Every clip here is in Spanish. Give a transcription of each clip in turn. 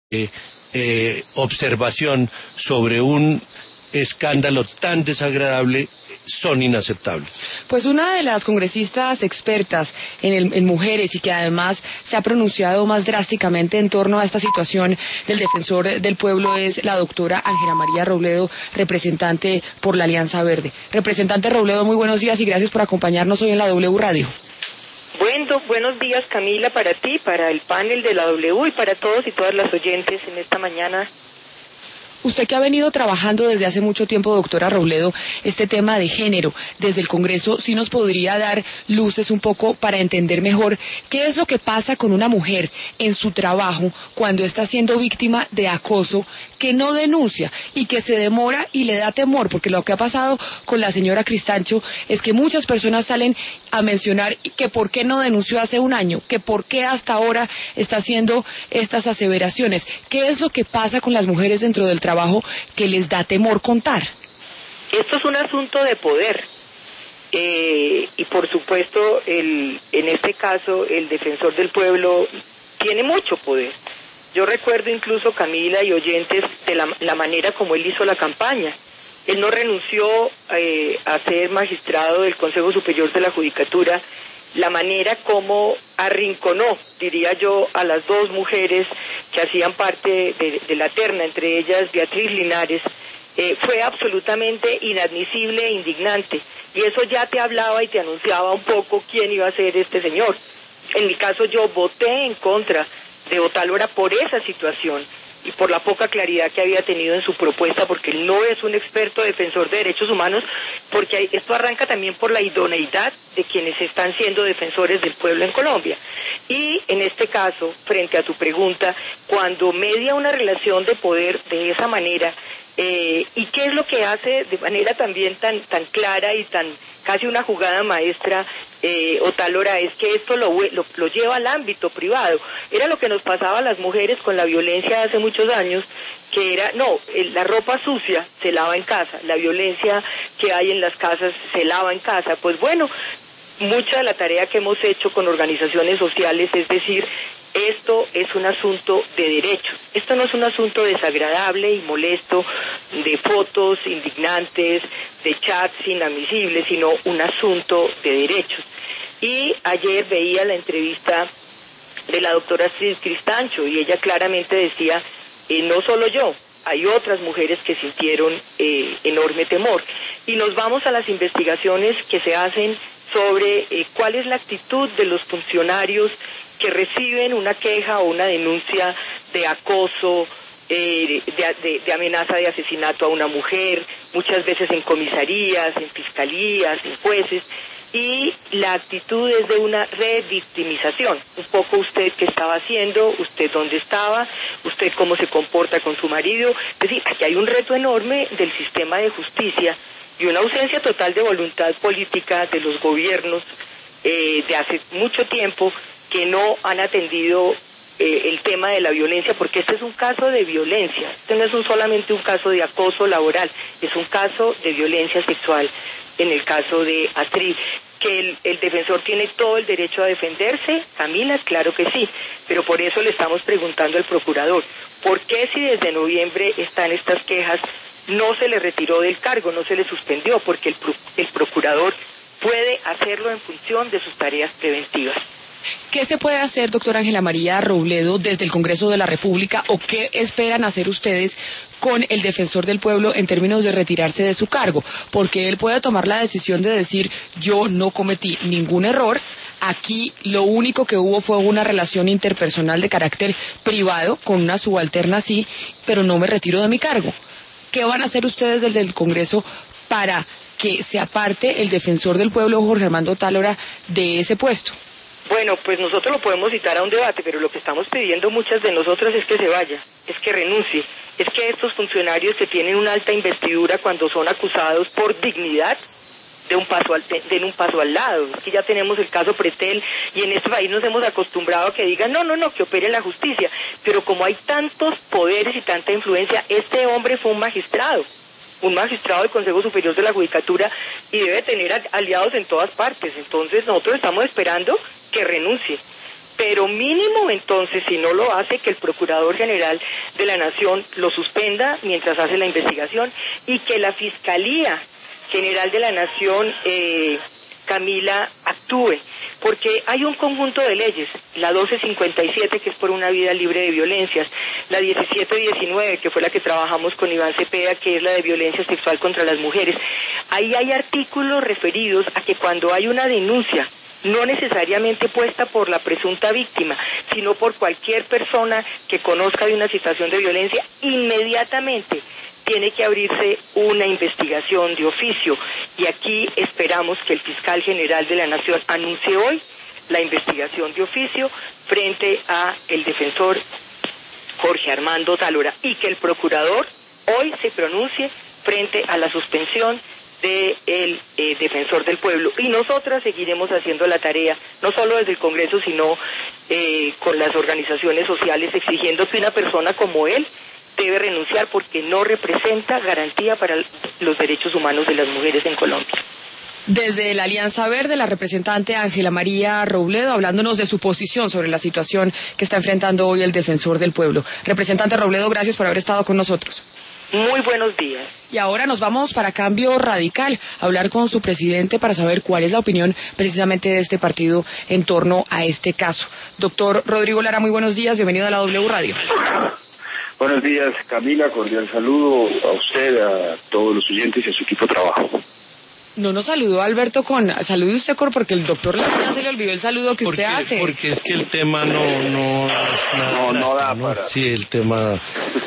observación sobre un escándalo tan desagradable son inaceptables. Pues una de las congresistas expertas en mujeres y que además se ha pronunciado más drásticamente en torno a esta situación del defensor del pueblo es la doctora Ángela María Robledo, representante por la Alianza Verde. Representante Robledo, muy buenos días y gracias por acompañarnos hoy en la W Radio. Buenos días, Camila, para ti, para el panel de la W y para todos y todas las oyentes en esta mañana. Usted que ha venido trabajando desde hace mucho tiempo, doctora Robledo, este tema de género desde el Congreso, ¿sí nos podría dar luces un poco para entender mejor qué es lo que pasa con una mujer en su trabajo cuando está siendo víctima de acoso, que no denuncia y que se demora y le da temor? Porque lo que ha pasado con la señora Cristancho es que muchas personas salen a mencionar que por qué no denunció hace un año, que por qué hasta ahora está haciendo estas aseveraciones. ¿Qué es lo que pasa con las mujeres dentro del trabajo que les da temor contar? Esto es un asunto de poder y por supuesto en este caso el defensor del pueblo tiene mucho poder. Yo recuerdo incluso, Camila y oyentes, de la manera como él hizo la campaña. Él no renunció a ser magistrado del Consejo Superior de la Judicatura. La manera como arrinconó, diría yo, a las dos mujeres que hacían parte de la terna, entre ellas Beatriz Linares, fue absolutamente inadmisible e indignante. Y eso ya te hablaba y te anunciaba un poco quién iba a ser este señor. En mi caso yo voté en contra de Otálora por esa situación y por la poca claridad que había tenido en su propuesta, porque él no es un experto defensor de derechos humanos, porque esto arranca también por la idoneidad de quienes están siendo defensores del pueblo en Colombia. Y en este caso, frente a tu pregunta, cuando media una relación de poder de esa manera, ¿y qué es lo que hace de manera también tan clara y tan casi una jugada maestra Otálora? Es que esto lo lleva al ámbito privado. Era lo que nos pasaba a las mujeres con la violencia de hace muchos años, que era, la ropa sucia se lava en casa, la violencia que hay en las casas se lava en casa. Pues bueno, mucha de la tarea que hemos hecho con organizaciones sociales es decir, esto es un asunto de derechos. Esto no es un asunto desagradable y molesto de fotos indignantes, de chats inadmisibles, sino un asunto de derechos. Y ayer veía la entrevista de la doctora Astrid Cristancho y ella claramente decía, no solo yo, hay otras mujeres que sintieron enorme temor. Y nos vamos a las investigaciones que se hacen sobre cuál es la actitud de los funcionarios que reciben una queja o una denuncia de acoso, de amenaza de asesinato a una mujer, muchas veces en comisarías, en fiscalías, en jueces, y la actitud es de una revictimización. Un poco usted qué estaba haciendo, usted dónde estaba, usted cómo se comporta con su marido. Es decir, aquí hay un reto enorme del sistema de justicia y una ausencia total de voluntad política de los gobiernos de hace mucho tiempo que no han atendido el tema de la violencia, porque este es un caso de violencia, este no es solamente un caso de acoso laboral, es un caso de violencia sexual. En el caso de Astrid, que el defensor tiene todo el derecho a defenderse, Camila, claro que sí, pero por eso le estamos preguntando al procurador, ¿por qué si desde noviembre están estas quejas, no se le retiró del cargo, no se le suspendió? Porque el procurador puede hacerlo en función de sus tareas preventivas. ¿Qué se puede hacer, doctora Ángela María Robledo, desde el Congreso de la República, o qué esperan hacer ustedes con el defensor del pueblo en términos de retirarse de su cargo? Porque él puede tomar la decisión de decir, yo no cometí ningún error, aquí lo único que hubo fue una relación interpersonal de carácter privado con una subalterna, sí, pero no me retiro de mi cargo. ¿Qué van a hacer ustedes desde el Congreso para que se aparte el defensor del pueblo, Jorge Armando Otálora, de ese puesto? Bueno, pues nosotros lo podemos citar a un debate, pero lo que estamos pidiendo muchas de nosotras es que se vaya, es que renuncie, es que estos funcionarios que tienen una alta investidura cuando son acusados por dignidad den un paso al lado. Aquí ya tenemos el caso Pretel y en este país nos hemos acostumbrado a que digan no, que opere la justicia, pero como hay tantos poderes y tanta influencia, este hombre fue un magistrado del Consejo Superior de la Judicatura y debe tener aliados en todas partes. Entonces nosotros estamos esperando que renuncie. pero mínimo entonces, si no lo hace, que el Procurador General de la Nación lo suspenda mientras hace la investigación y que la Fiscalía General de la Nación, Camila, actúe, porque hay un conjunto de leyes, la 1257, que es por una vida libre de violencias, la 1719, que fue la que trabajamos con Iván Cepeda, que es la de violencia sexual contra las mujeres. Ahí hay artículos referidos a que cuando hay una denuncia, no necesariamente puesta por la presunta víctima, sino por cualquier persona que conozca de una situación de violencia, inmediatamente tiene que abrirse una investigación de oficio, y aquí esperamos que el fiscal general de la Nación anuncie hoy la investigación de oficio frente a el defensor Jorge Armando Tálora, y que el procurador hoy se pronuncie frente a la suspensión del defensor del pueblo. Y nosotras seguiremos haciendo la tarea, no solo desde el Congreso, sino con las organizaciones sociales, exigiendo que una persona como él debe renunciar, porque no representa garantía para los derechos humanos de las mujeres en Colombia. Desde la Alianza Verde, la representante Ángela María Robledo, hablándonos de su posición sobre la situación que está enfrentando hoy el defensor del pueblo. Representante Robledo, gracias por haber estado con nosotros. Muy buenos días. Y ahora nos vamos para Cambio Radical, a hablar con su presidente para saber cuál es la opinión precisamente de este partido en torno a este caso. Doctor Rodrigo Lara, muy buenos días, bienvenido a la W Radio. Buenos días, Camila, cordial saludo a usted, a todos los oyentes y a su equipo de trabajo. No nos saludó Alberto salude usted, porque el doctor Lara ya se le olvidó el saludo que usted hace. Porque es que el tema no es nada. No da para. Sí, el tema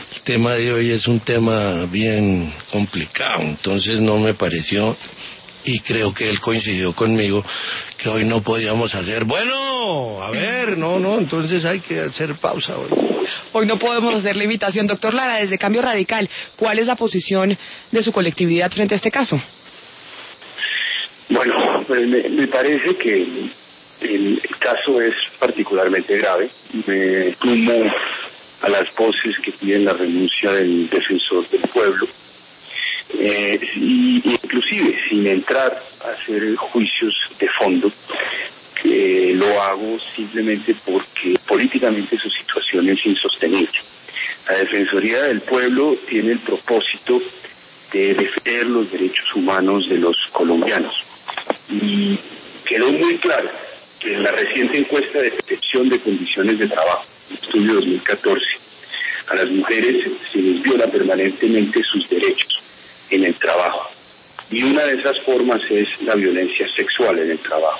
de hoy es un tema bien complicado, entonces no me pareció, y creo que él coincidió conmigo, que hoy no podíamos hacer. Bueno, a ver, no, entonces hay que hacer pausa hoy. Hoy no podemos hacer la invitación. Doctor Lara, desde Cambio Radical, ¿cuál es la posición de su colectividad frente a este caso? Bueno, pues me parece que el caso es particularmente grave. Me sumo a las voces que piden la renuncia del defensor del pueblo. Y inclusive, sin entrar a hacer juicios de fondo, lo hago simplemente porque políticamente su situación es insostenible. La Defensoría del Pueblo tiene el propósito de defender los derechos humanos de los colombianos. Y quedó muy claro que en la reciente encuesta de percepción de condiciones de trabajo, estudio 2014, a las mujeres se les viola permanentemente sus derechos en el trabajo. Y una de esas formas es la violencia sexual en el trabajo.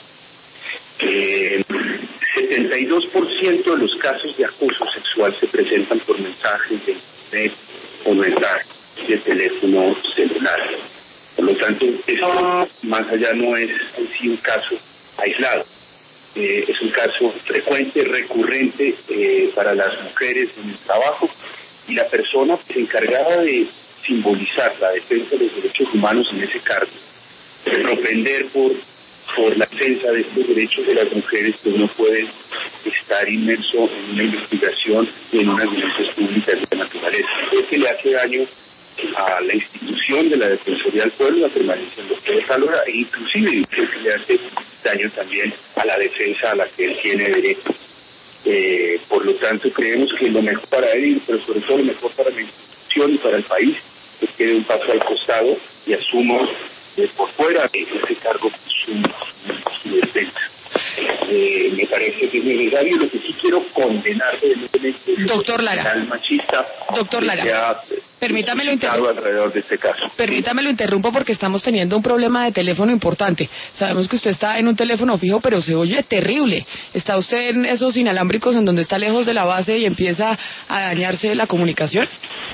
72% de los casos de acoso sexual se presentan por mensajes de internet o mensajes de teléfono celular. Por lo tanto, esto más allá no es así un caso aislado. Es un caso frecuente, recurrente para las mujeres en el trabajo, y la persona encargada de simbolizar la defensa de los derechos humanos en ese cargo, de propender por la defensa de estos derechos de las mujeres, pues no puede estar inmerso en una investigación y en unas denuncias públicas de la naturaleza. Creo que le hace daño a la institución de la Defensoría del Pueblo, la permanencia del doctor Tálora, e inclusive creo que le hace daño también a la defensa a la que él tiene derecho. Por lo tanto, creemos que lo mejor para él, pero sobre todo lo mejor para la institución y para el país, es que dé un paso al costado y asuma por fuera de ese cargo su defensa. Me parece que es necesario. Lo que sí quiero condenar evidentemente es Doctor Lara, el machista. Doctor Lara, permítame lo interrumpo. Alrededor de este caso. Permítame lo interrumpo porque estamos teniendo un problema de teléfono importante. Sabemos que usted está en un teléfono fijo, pero se oye terrible. ¿Está usted en esos inalámbricos en donde está lejos de la base y empieza a dañarse la comunicación?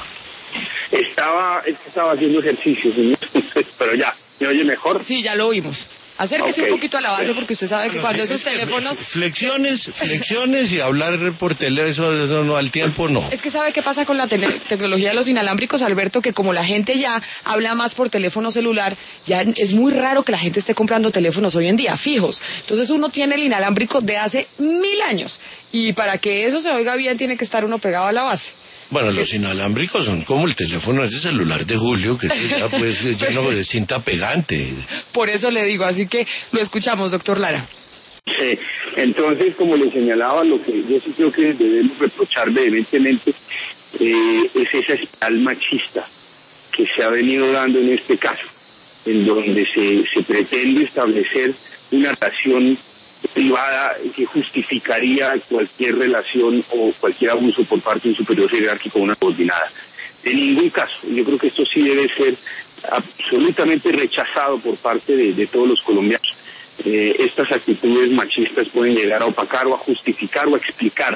Estaba haciendo ejercicio, señor, pero ya, ¿me oye mejor? Sí, ya lo oímos. Acérquese un poquito a la base, porque usted sabe que cuando esos teléfonos... Flexiones y hablar por teléfono, eso no, al tiempo no. Es que sabe qué pasa con la tecnología de los inalámbricos, Alberto, que como la gente ya habla más por teléfono celular, ya es muy raro que la gente esté comprando teléfonos hoy en día fijos. Entonces uno tiene el inalámbrico de hace 1000 años, y para que eso se oiga bien tiene que estar uno pegado a la base. Bueno, los inalámbricos son como el teléfono ese celular de Julio, que ya pues lleno de cinta pegante. Por eso le digo, así que lo escuchamos, doctor Lara. Entonces, como le señalaba, lo que yo sí creo que debemos reprochar vehementemente es esa espiral machista que se ha venido dando en este caso, en donde se pretende establecer una relación privada que justificaría cualquier relación o cualquier abuso por parte de un superior jerárquico o una subordinada. En ningún caso. Yo creo que esto sí debe ser absolutamente rechazado por parte de todos los colombianos. Estas actitudes machistas pueden llegar a opacar o a justificar o a explicar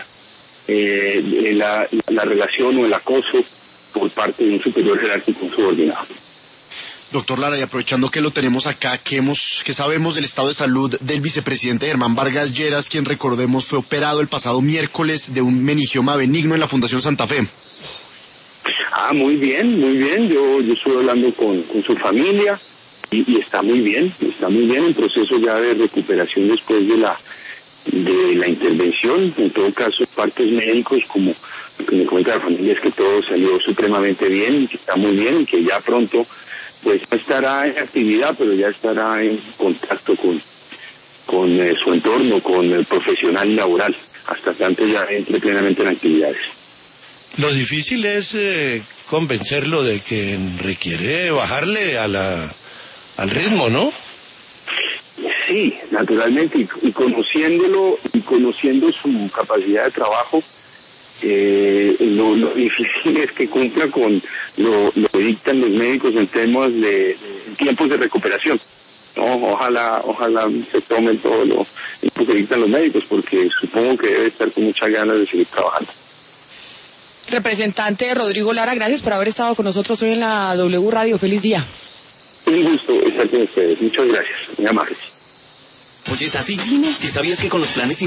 la relación o el acoso por parte de un superior jerárquico o subordinado. Doctor Lara, y aprovechando que lo tenemos acá, que sabemos del estado de salud del vicepresidente Germán Vargas Lleras, quien recordemos fue operado el pasado miércoles de un meningioma benigno en la Fundación Santa Fe. Muy bien. Yo estuve hablando con su familia y está muy bien en proceso ya de recuperación después de la intervención. En todo caso, partes médicos, como lo que me comenta la familia, es que todo salió supremamente bien y que está muy bien y que ya pronto pues no estará en actividad, pero ya estará en contacto con su entorno, con el profesional y laboral, hasta tanto ya entre plenamente en actividades. Lo difícil es convencerlo de que requiere bajarle al ritmo, ¿no? Sí, naturalmente, y conociéndolo y conociendo su capacidad de trabajo, lo difícil es que cumpla con lo que dictan los médicos en temas de tiempos de recuperación. No, ojalá se tomen todo lo que dictan los médicos, porque supongo que debe estar con muchas ganas de seguir trabajando. Representante Rodrigo Lara, gracias por haber estado con nosotros hoy en la W Radio. Feliz día. Un gusto estar con ustedes. Muchas gracias. Muy amables. Oye, Tati, dime si sabías que con los planes